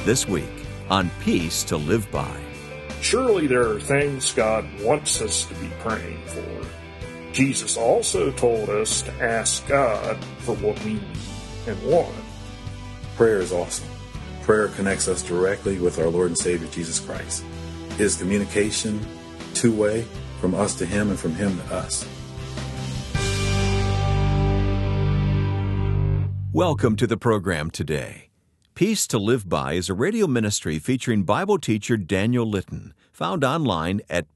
This week on Peace to Live By. Surely there are things God wants us to be praying for. Jesus also told us to ask God for what we need and want. Prayer is awesome. Prayer connects us directly with our Lord and Savior, Jesus Christ. It is communication, two-way, from us to Him and from Him to us. Welcome to the program today. Peace to Live By is a radio ministry featuring Bible teacher Daniel Litton, found online at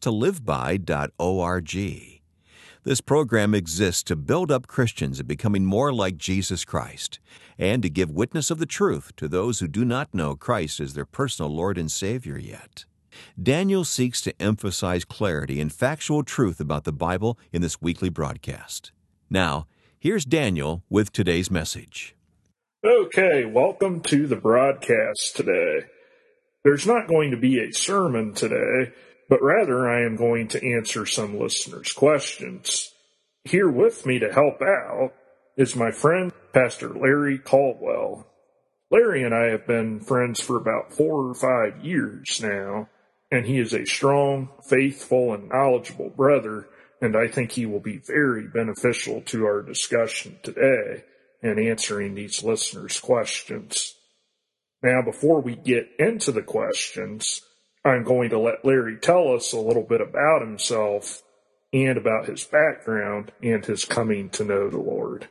peacetoliveby.org. This program exists to build up Christians in becoming more like Jesus Christ and to give witness of the truth to those who do not know Christ as their personal Lord and Savior yet. Daniel seeks to emphasize clarity and factual truth about the Bible in this weekly broadcast. Now, here's Daniel with today's message. Okay, welcome to the broadcast today. There's not going to be a sermon today, but rather I am going to answer some listeners' questions. Here with me to help out is my friend, Pastor Larry Caldwell. Larry and I have been friends for about 4 or 5 years now, and he is a strong, faithful, and knowledgeable brother, and I think he will be very beneficial to our discussion today and answering these listeners' questions. Now, before we get into the questions, I'm going to let Larry tell us a little bit about himself and about his background and his coming to know the Lord.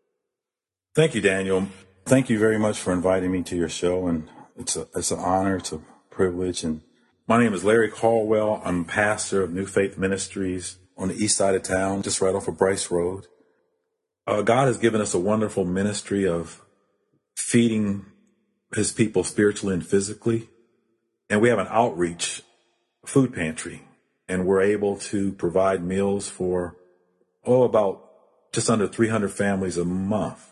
Thank you, Daniel. Thank you very much for inviting me to your show, and it's an honor, it's a privilege. And my name is Larry Caldwell. I'm pastor of New Faith Ministries on the east side of town, just right off of Bryce Road. God has given us a wonderful ministry of feeding His people spiritually and physically. And we have an outreach food pantry, and we're able to provide meals for, about just under 300 families a month.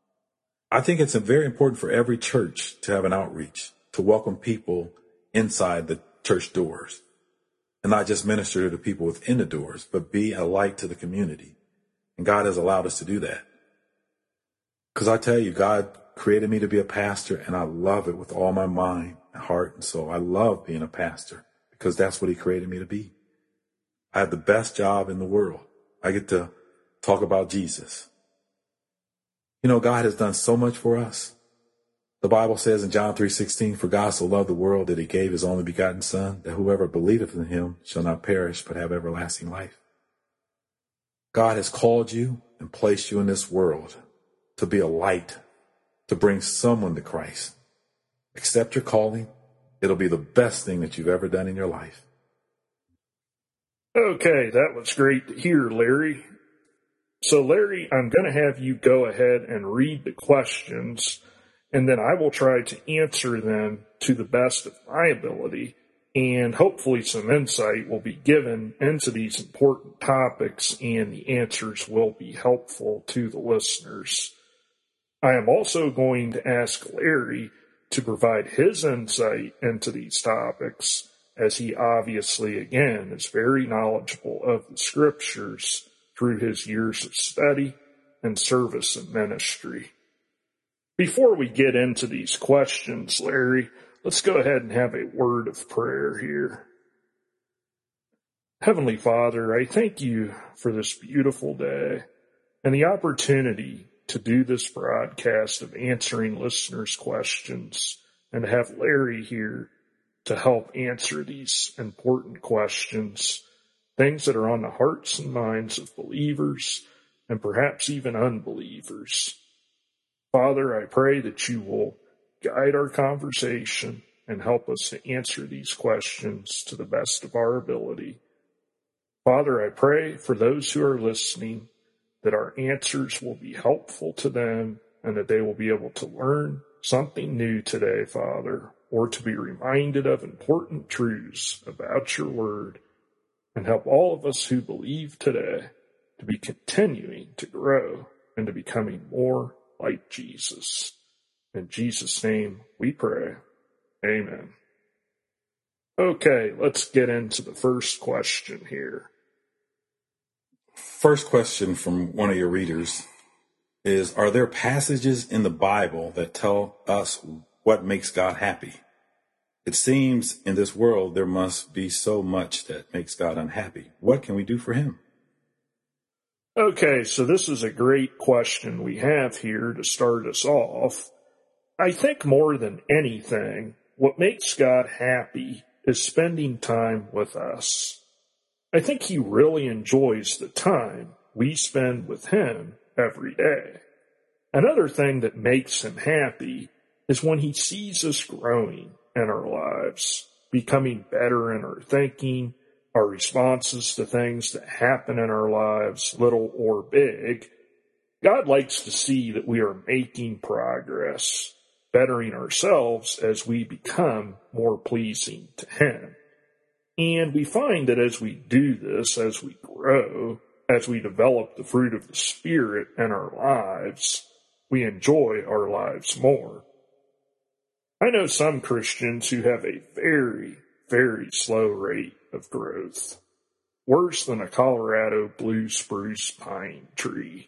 I think it's very important for every church to have an outreach, to welcome people inside the church doors, and not just minister to the people within the doors, but be a light to the community. And God has allowed us to do that. Because I tell you, God created me to be a pastor, and I love it with all my mind, heart, and soul. I love being a pastor because that's what He created me to be. I have the best job in the world. I get to talk about Jesus. You know, God has done so much for us. The Bible says in John 3:16, "For God so loved the world that He gave His only begotten Son, that whoever believeth in Him shall not perish but have everlasting life." God has called you and placed you in this world to be a light, to bring someone to Christ. Accept your calling. It'll be the best thing that you've ever done in your life. Okay, that was great to hear, Larry. So, Larry, I'm going to have you go ahead and read the questions, and then I will try to answer them to the best of my ability, and hopefully some insight will be given into these important topics, and the answers will be helpful to the listeners. I am also going to ask Larry to provide his insight into these topics, as he obviously, again, is very knowledgeable of the Scriptures through his years of study and service in ministry. Before we get into these questions, Larry, let's go ahead and have a word of prayer here. Heavenly Father, I thank you for this beautiful day and the opportunity to do this broadcast of answering listeners' questions and have Larry here to help answer these important questions, things that are on the hearts and minds of believers and perhaps even unbelievers. Father, I pray that you will guide our conversation and help us to answer these questions to the best of our ability. Father, I pray for those who are listening that our answers will be helpful to them and that they will be able to learn something new today, Father, or to be reminded of important truths about your word, and help all of us who believe today to be continuing to grow and to becoming more like Jesus. In Jesus' name we pray. Amen. Okay, let's get into the first question here. First question from one of your readers is, are there passages in the Bible that tell us what makes God happy. It seems in this world there must be so much that makes God unhappy. What can we do for him? Okay, so this is a great question we have here to start us off. I think more than anything, what makes God happy is spending time with us. I think he really enjoys the time we spend with him every day. Another thing that makes him happy is when he sees us growing in our lives, becoming better in our thinking, our responses to things that happen in our lives, little or big. God likes to see that we are making progress, bettering ourselves as we become more pleasing to him. And we find that as we do this, as we grow, as we develop the fruit of the Spirit in our lives, we enjoy our lives more. I know some Christians who have a very, very slow rate of growth. Worse than a Colorado blue spruce pine tree.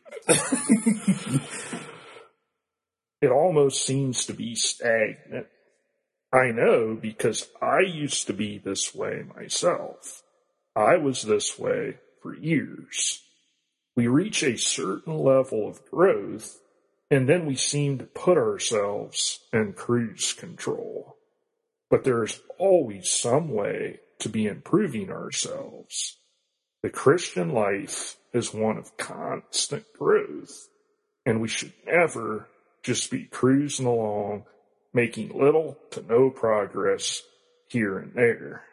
It almost seems to be stagnant. I know because I used to be this way myself. I was this way for years. We reach a certain level of growth, and then we seem to put ourselves in cruise control. But there is always some way to be improving ourselves. The Christian life is one of constant growth, and we should never just be cruising along, making little to no progress here and there.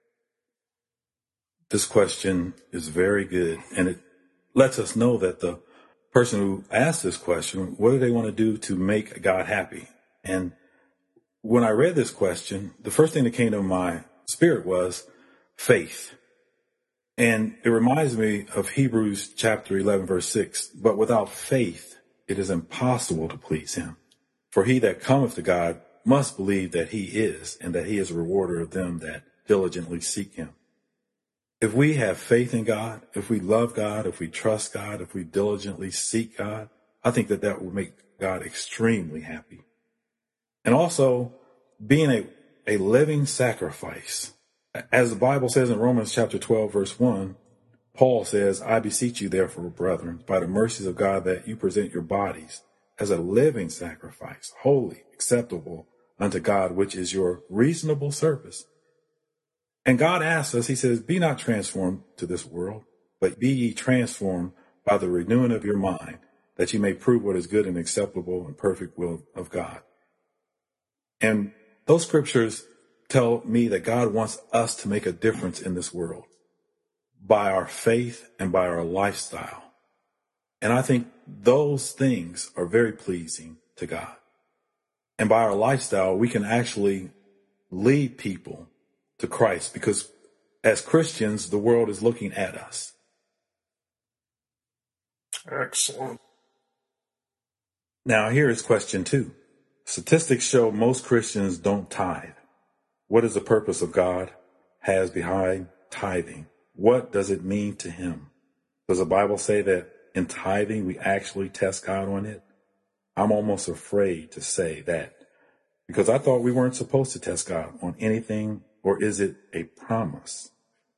This question is very good, and it lets us know that the person who asked this question, what do they want to do to make God happy? And when I read this question, the first thing that came to my spirit was faith. And it reminds me of Hebrews chapter 11, verse 6. But without faith, it is impossible to please him. For he that cometh to God must believe that he is, and that he is a rewarder of them that diligently seek him. If we have faith in God, if we love God, if we trust God, if we diligently seek God, I think that that will make God extremely happy. And also being a living sacrifice. As the Bible says in Romans chapter 12, verse 1, Paul says, I beseech you therefore, brethren, by the mercies of God, that you present your bodies as a living sacrifice, holy, acceptable unto God, which is your reasonable service. And God asks us, he says, be not transformed to this world, but be ye transformed by the renewing of your mind, that you may prove what is good and acceptable and perfect will of God. And those scriptures tell me that God wants us to make a difference in this world by our faith and by our lifestyle. And I think those things are very pleasing to God. And by our lifestyle, we can actually lead people to Christ, because as Christians, the world is looking at us. Excellent. Now, here is question 2. Statistics show most Christians don't tithe. What is the purpose of God has behind tithing? What does it mean to him? Does the Bible say that in tithing we actually test God on it? I'm almost afraid to say that, because I thought we weren't supposed to test God on anything. Or is it a promise?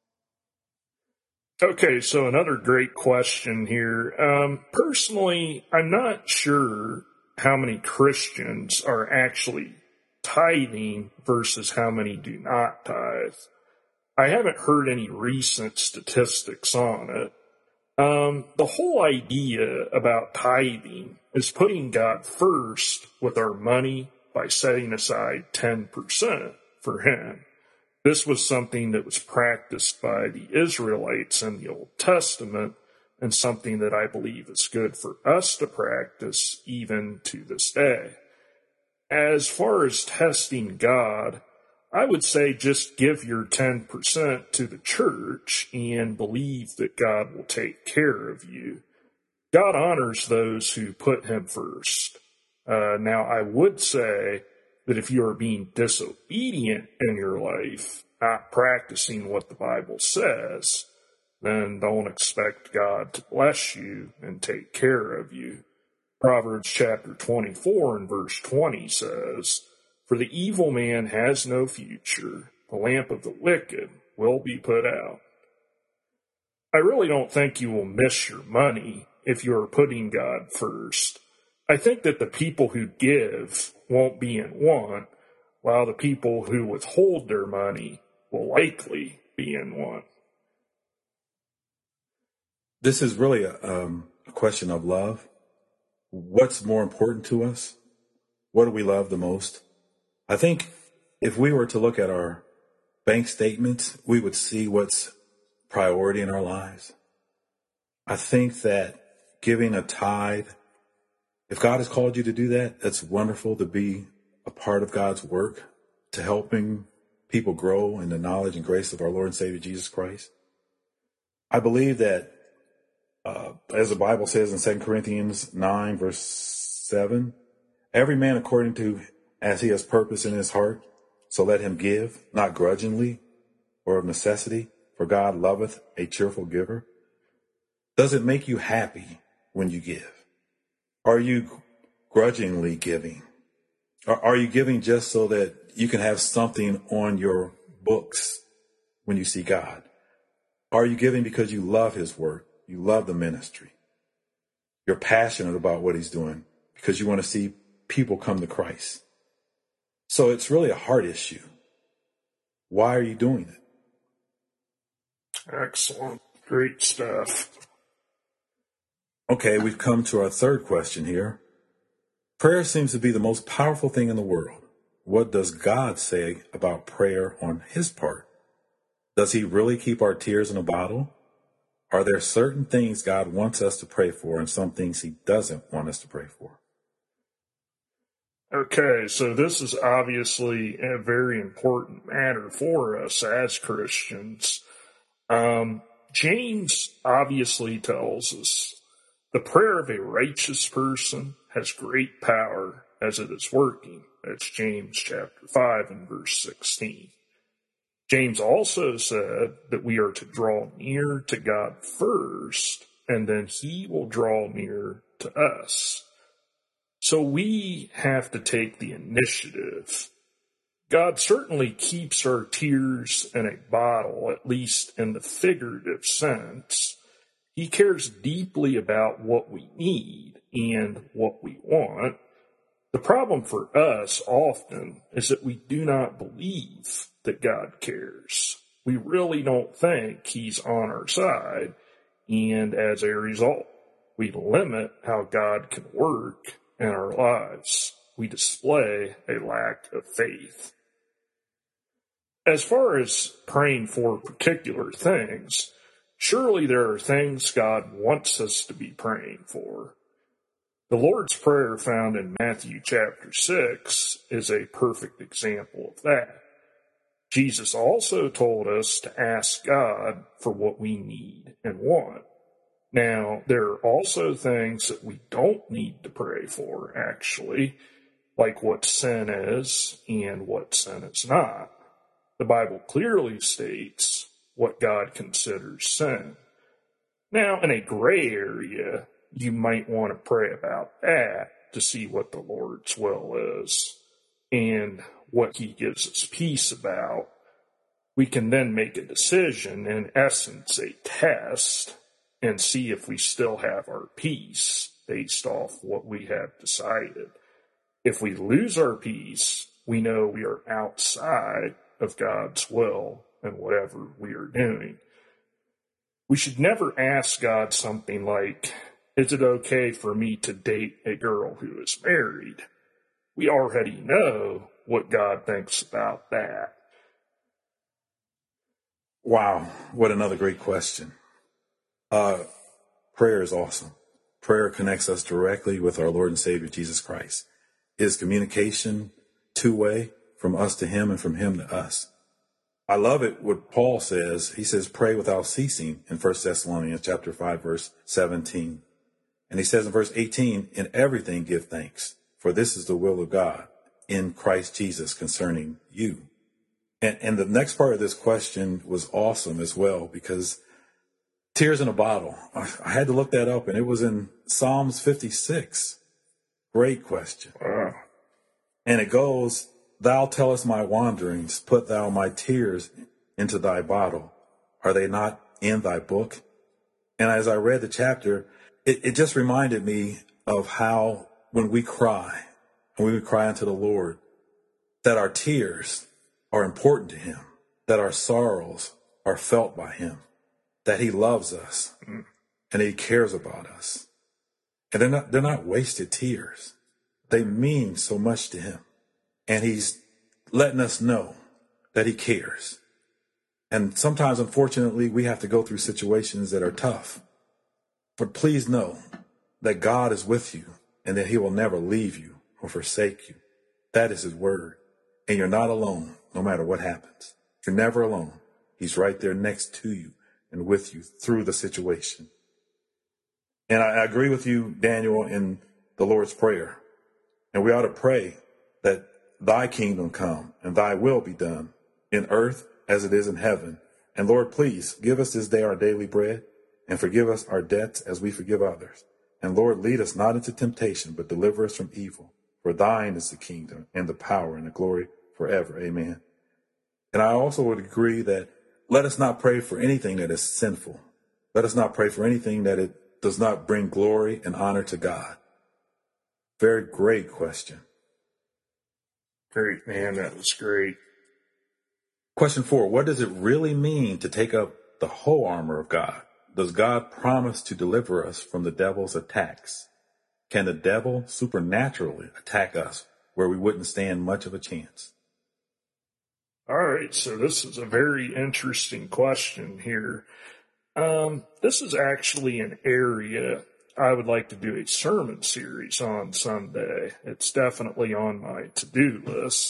Okay, so another great question here. Personally, I'm not sure how many Christians are actually tithing versus how many do not tithe. I haven't heard any recent statistics on it. The whole idea about tithing is putting God first with our money by setting aside 10% for him. This was something that was practiced by the Israelites in the Old Testament, and something that I believe is good for us to practice even to this day. As far as testing God, I would say just give your 10% to the church and believe that God will take care of you. God honors those who put him first. Now, I would say that if you are being disobedient in your life, not practicing what the Bible says, then don't expect God to bless you and take care of you. Proverbs chapter 24 and verse 20 says, For the evil man has no future. The lamp of the wicked will be put out. I really don't think you will miss your money if you are putting God first. I think that the people who give won't be in want, while the people who withhold their money will likely be in want. This is really a question of love. What's more important to us? What do we love the most? I think if we were to look at our bank statements, we would see what's priority in our lives. I think that giving a tithe, if God has called you to do that, that's wonderful to be a part of God's work, to helping people grow in the knowledge and grace of our Lord and Savior Jesus Christ. I believe that, as the Bible says in 2 Corinthians 9, verse 7, every man according to as he has purpose in his heart, so let him give, not grudgingly or of necessity, for God loveth a cheerful giver. Does it make you happy when you give? Are you grudgingly giving? Or are you giving just so that you can have something on your books when you see God? Are you giving because you love his work? You love the ministry. You're passionate about what he's doing because you want to see people come to Christ. So it's really a heart issue. Why are you doing it? Excellent. Great stuff. Okay, we've come to our third question here. Prayer seems to be the most powerful thing in the world. What does God say about prayer on his part? Does he really keep our tears in a bottle? Are there certain things God wants us to pray for and some things he doesn't want us to pray for? Okay, so this is obviously a very important matter for us as Christians. James obviously tells us the prayer of a righteous person has great power as it is working. That's James chapter 5 and verse 16. James also said that we are to draw near to God first, and then he will draw near to us. So we have to take the initiative. God certainly keeps our tears in a bottle, at least in the figurative sense. He cares deeply about what we need and what we want. The problem for us often is that we do not believe that God cares. We really don't think he's on our side, and as a result, we limit how God can work in our lives. We display a lack of faith. As far as praying for particular things, surely there are things God wants us to be praying for. The Lord's Prayer found in Matthew chapter 6 is a perfect example of that. Jesus also told us to ask God for what we need and want. Now, there are also things that we don't need to pray for, actually, like what sin is and what sin is not. The Bible clearly states what God considers sin. Now, in a gray area, you might want to pray about that to see what the Lord's will is and what he gives us peace about. We can then make a decision, in essence, a test, and see if we still have our peace based off what we have decided. If we lose our peace, we know we are outside of God's will and whatever we are doing. We should never ask God something like, is it okay for me to date a girl who is married? We already know what God thinks about that. Wow, what another great question. Prayer is awesome. Prayer connects us directly with our Lord and Savior, Jesus Christ. It is communication two-way from us to him and from him to us. I love it what Paul says. He says, pray without ceasing in 1 Thessalonians chapter 5, verse 17. And he says in verse 18, in everything give thanks, for this is the will of God in Christ Jesus concerning you. And the next part of this question was awesome as well, because tears in a bottle. I had to look that up, and it was in Psalms 56. Great question. And it goes, Thou tellest my wanderings, put thou my tears into thy bottle. Are they not in thy book? And as I read the chapter, it just reminded me of how when we cry, unto the Lord, that our tears are important to him, that our sorrows are felt by him, that he loves us and he cares about us. And they're not wasted tears. They mean so much to him. And he's letting us know that he cares. And sometimes, unfortunately, we have to go through situations that are tough. But please know that God is with you and that he will never leave you or forsake you. That is his word. And you're not alone, no matter what happens. You're never alone. He's right there next to you and with you through the situation. And I agree with you, Daniel, in the Lord's Prayer. And we ought to pray that thy kingdom come and thy will be done in earth as it is in heaven. And Lord, please give us this day our daily bread and forgive us our debts as we forgive others. And Lord, lead us not into temptation, but deliver us from evil. For thine is the kingdom and the power and the glory forever. Amen. And I also would agree that let us not pray for anything that is sinful. Let us not pray for anything that it does not bring glory and honor to God. Very great question. Great, man. That was great. Question 4, what does it really mean to take up the whole armor of God? Does God promise to deliver us from the devil's attacks? Can the devil supernaturally attack us where we wouldn't stand much of a chance? All right, so this is a very interesting question here. This is actually an area I would like to do a sermon series on someday. It's definitely on my to-do list.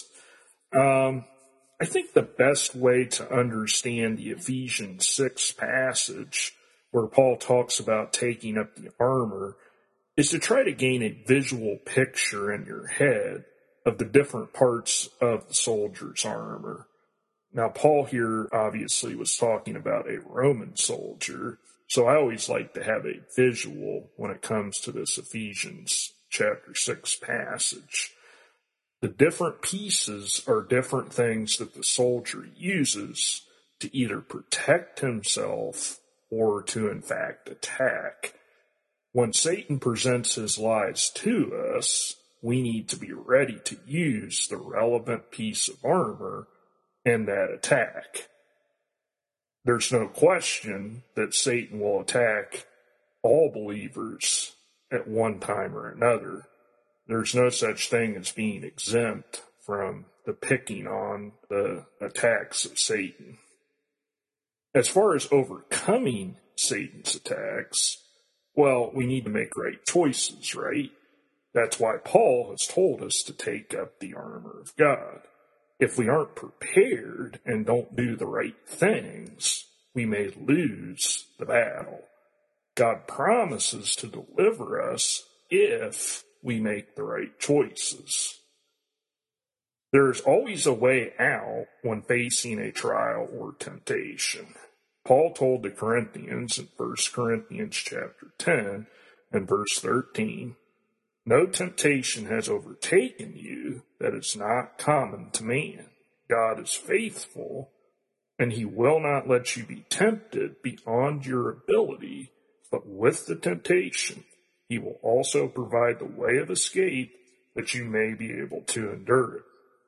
I think the best way to understand the Ephesians 6 passage, where Paul talks about taking up the armor, is to try to gain a visual picture in your head of the different parts of the soldier's armor. Now, Paul here obviously was talking about a Roman soldier, so I always like to have a visual when it comes to this Ephesians chapter 6 passage. The different pieces are different things that the soldier uses to either protect himself or to, in fact, attack. When Satan presents his lies to us, we need to be ready to use the relevant piece of armor in that attack. There's no question that Satan will attack all believers at one time or another. There's no such thing as being exempt from the picking on the attacks of Satan. As far as overcoming Satan's attacks, well, we need to make right choices, right? That's why Paul has told us to take up the armor of God. If we aren't prepared and don't do the right things, we may lose the battle. God promises to deliver us if we make the right choices. There's always a way out when facing a trial or temptation. Paul told the Corinthians in 1 Corinthians chapter 10 and verse 13, "No temptation has overtaken you that is not common to man. God is faithful, and he will not let you be tempted beyond your ability, but with the temptation, he will also provide the way of escape that you may be able to endure it."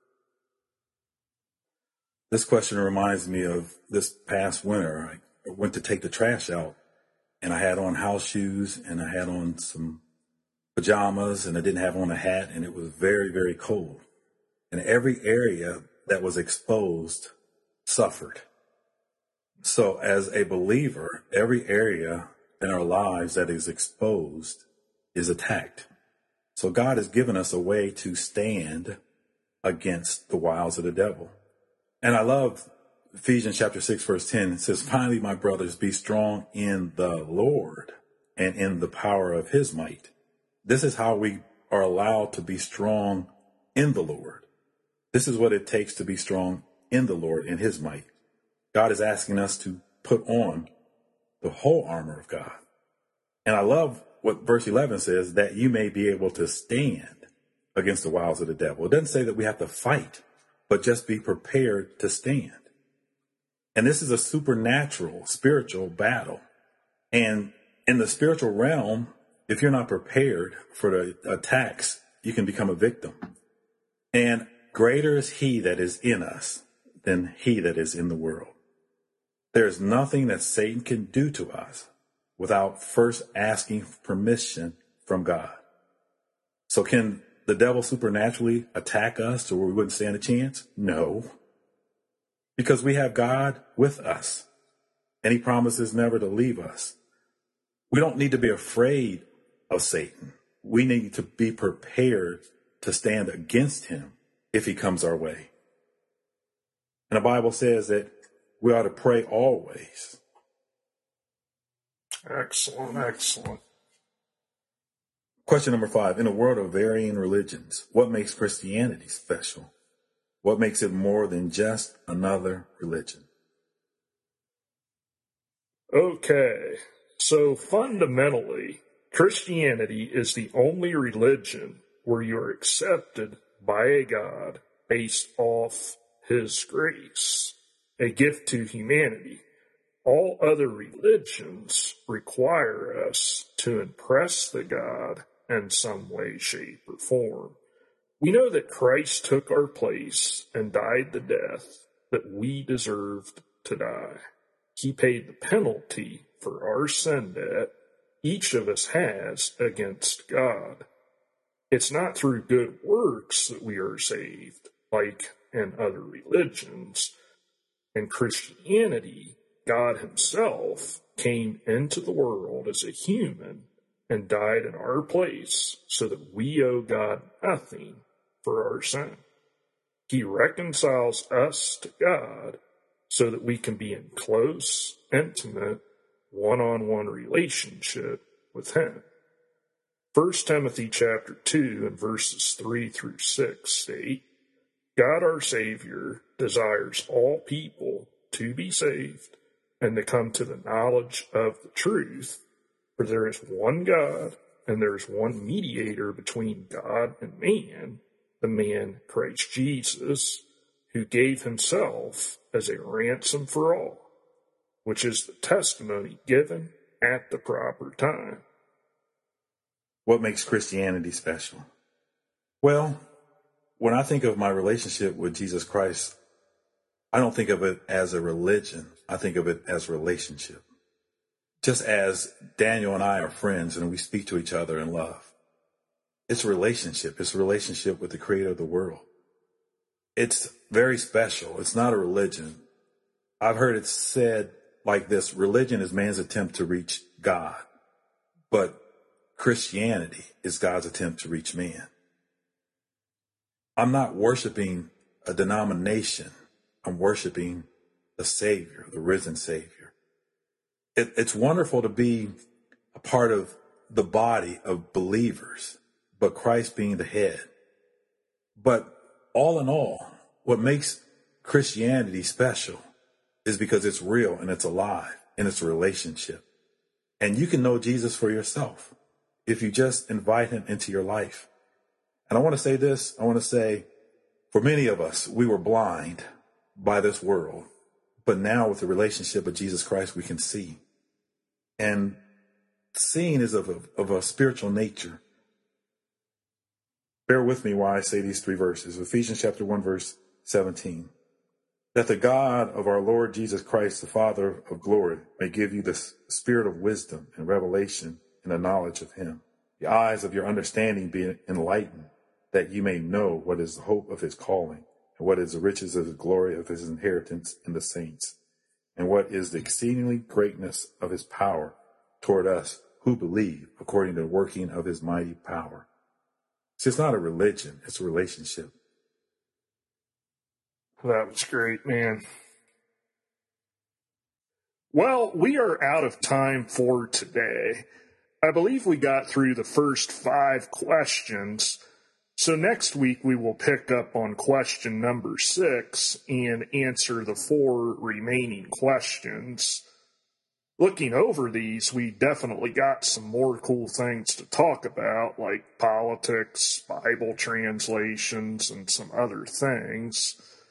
This question reminds me of this past winter. I went to take the trash out, and I had on house shoes, and I had on some pajamas, and I didn't have on a hat, and it was very, very cold. And every area that was exposed suffered. So as a believer, every area in our lives that is exposed is attacked. So God has given us a way to stand against the wiles of the devil. And I love Ephesians chapter 6, verse 10. It says, "Finally, my brothers, be strong in the Lord and in the power of his might." This is how we are allowed to be strong in the Lord. This is what it takes to be strong in the Lord, in his might. God is asking us to put on the whole armor of God. And I love what verse 11 says, that you may be able to stand against the wiles of the devil. It doesn't say that we have to fight but just be prepared to stand. And this is a supernatural, spiritual battle. And in the spiritual realm, if you're not prepared for the attacks, you can become a victim. And greater is he that is in us than he that is in the world. There is nothing that Satan can do to us without first asking permission from God. So can the devil supernaturally attack us to where we wouldn't stand a chance? No. Because we have God with us, and he promises never to leave us. We don't need to be afraid of Satan. We need to be prepared to stand against him if he comes our way. And the Bible says that we ought to pray always. Excellent, excellent. Question number 5. In a world of varying religions, what makes Christianity special? What makes it more than just another religion? Okay, so fundamentally, Christianity is the only religion where you are accepted by a God based off his grace, a gift to humanity. All other religions require us to impress the God in some way, shape, or form. We know that Christ took our place and died the death that we deserved to die. He paid the penalty for our sin debt each of us has against God. It's not through good works that we are saved, like in other religions. In Christianity, God himself came into the world as a human and died in our place so that we owe God nothing for our sin. He reconciles us to God so that we can be in close, intimate, one-on-one relationship with him. 1 Timothy chapter 2 and verses 3 through 6 state, God our Savior desires all people to be saved and to come to the knowledge of the truth, for there is one God and there is one mediator between God and man, the man Christ Jesus, who gave himself as a ransom for all, which is the testimony given at the proper time. What makes Christianity special? Well, when I think of my relationship with Jesus Christ, I don't think of it as a religion. I think of it as a relationship. Just as Daniel and I are friends and we speak to each other in love. It's a relationship. It's a relationship with the creator of the world. It's very special. It's not a religion. I've heard it said like this: religion is man's attempt to reach God, but Christianity is God's attempt to reach man. I'm not worshiping a denomination. I'm worshiping the Savior, the risen Savior. It's wonderful to be a part of the body of believers, but Christ being the head. But all in all, what makes Christianity special is because it's real and it's alive and it's a relationship. And you can know Jesus for yourself if you just invite him into your life. And I want to say this. I want to say, for many of us, we were blind by this world, but now with the relationship with Jesus Christ, we can see. And seeing is of a spiritual nature. Bear with me while I say these 3 verses. Ephesians chapter 1, verse 17. That the God of our Lord Jesus Christ, the Father of glory, may give you the spirit of wisdom and revelation in the knowledge of him. The eyes of your understanding be enlightened, that you may know what is the hope of his calling, and what is the riches of the glory of his inheritance in the saints, and what is the exceedingly greatness of his power toward us who believe, according to the working of his mighty power. See, it's not a religion, it's a relationship. That was great, man. Well, we are out of time for today. I believe we got through the first 5 questions. So next week we will pick up on question number 6 and answer the 4 remaining questions. Looking over these, we definitely got some more cool things to talk about, like politics, Bible translations, and some other things.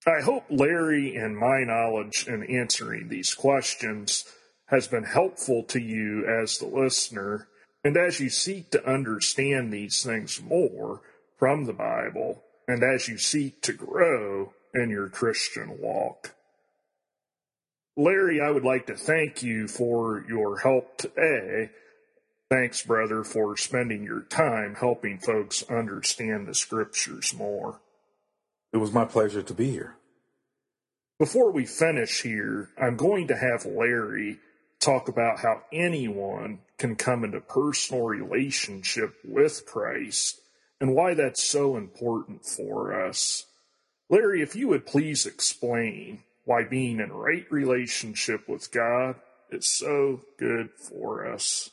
I hope Larry and my knowledge in answering these questions has been helpful to you as the listener, and as you seek to understand these things more from the Bible, and as you seek to grow in your Christian walk. Larry, I would like to thank you for your help today. Thanks, brother, for spending your time helping folks understand the scriptures more. It was my pleasure to be here. Before we finish here, I'm going to have Larry talk about how anyone can come into personal relationship with Christ and why that's so important for us. Larry, if you would please explain why being in right relationship with God is so good for us.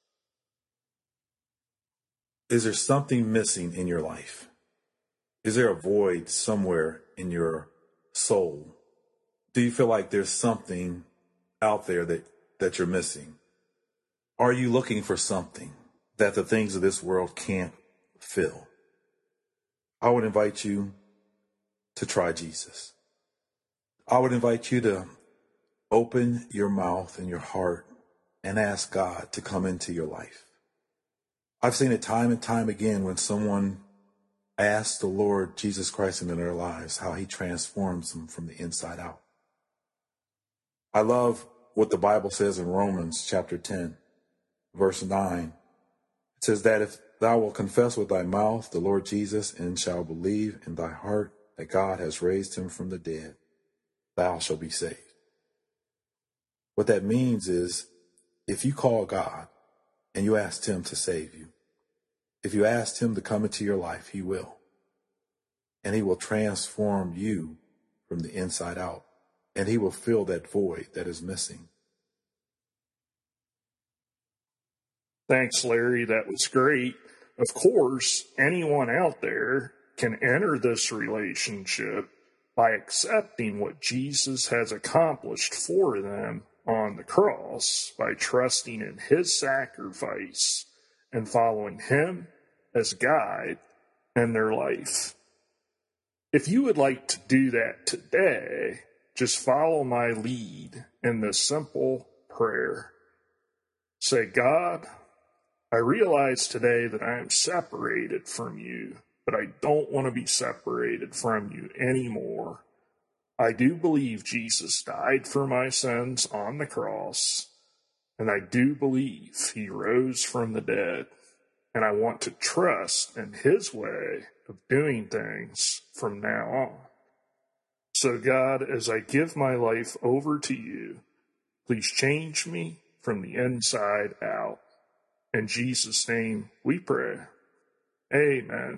Is there something missing in your life? Is there a void somewhere in your soul? Do you feel like there's something out there that you're missing? Are you looking for something that the things of this world can't fill? I would invite you to try Jesus. I would invite you to open your mouth and your heart and ask God to come into your life. I've seen it time and time again when someone asks the Lord Jesus Christ into their lives, how he transforms them from the inside out. I love what the Bible says in Romans chapter 10, verse 9. It says that if thou wilt confess with thy mouth the Lord Jesus and shalt believe in thy heart that God has raised him from the dead, thou shalt be saved. What that means is if you call God and you ask him to save you, if you ask him to come into your life, he will. And he will transform you from the inside out. And he will fill that void that is missing. Thanks, Larry. That was great. Of course, anyone out there can enter this relationship by accepting what Jesus has accomplished for them on the cross, by trusting in his sacrifice and following him as guide in their life. If you would like to do that today, just follow my lead in this simple prayer. Say, God, I realize today that I am separated from you, but I don't want to be separated from you anymore. I do believe Jesus died for my sins on the cross, and I do believe he rose from the dead, and I want to trust in his way of doing things from now on. So God, as I give my life over to you, please change me from the inside out. In Jesus' name we pray. Amen.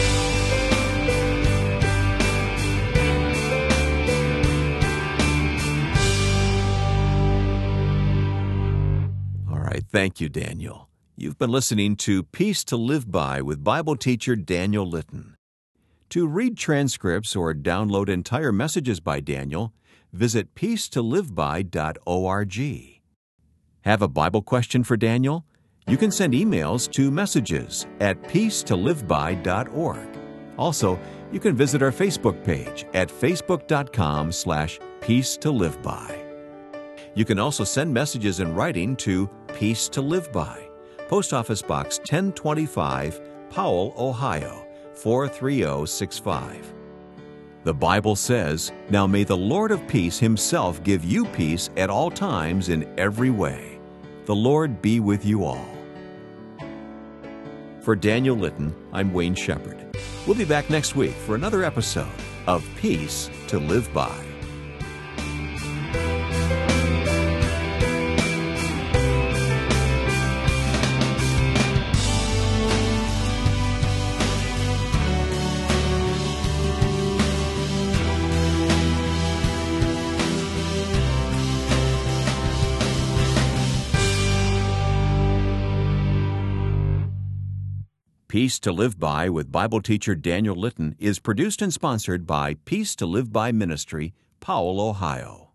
All right, thank you, Daniel. You've been listening to Peace to Live By with Bible teacher Daniel Litton. To read transcripts or download entire messages by Daniel, visit peacetoliveby.org. Have a Bible question for Daniel? You can send emails to messages@peacetoliveby.org. Also, you can visit our Facebook page at facebook.com/peacetoliveby. You can also send messages in writing to Peace to Live By, Post Office Box 1025, Powell, Ohio, 43065. The Bible says, "Now may the Lord of peace himself give you peace at all times in every way. The Lord be with you all." For Daniel Litton, I'm Wayne Shepherd. We'll be back next week for another episode of Peace to Live By. Peace to Live By with Bible teacher Daniel Litton is produced and sponsored by Peace to Live By Ministry, Powell, Ohio.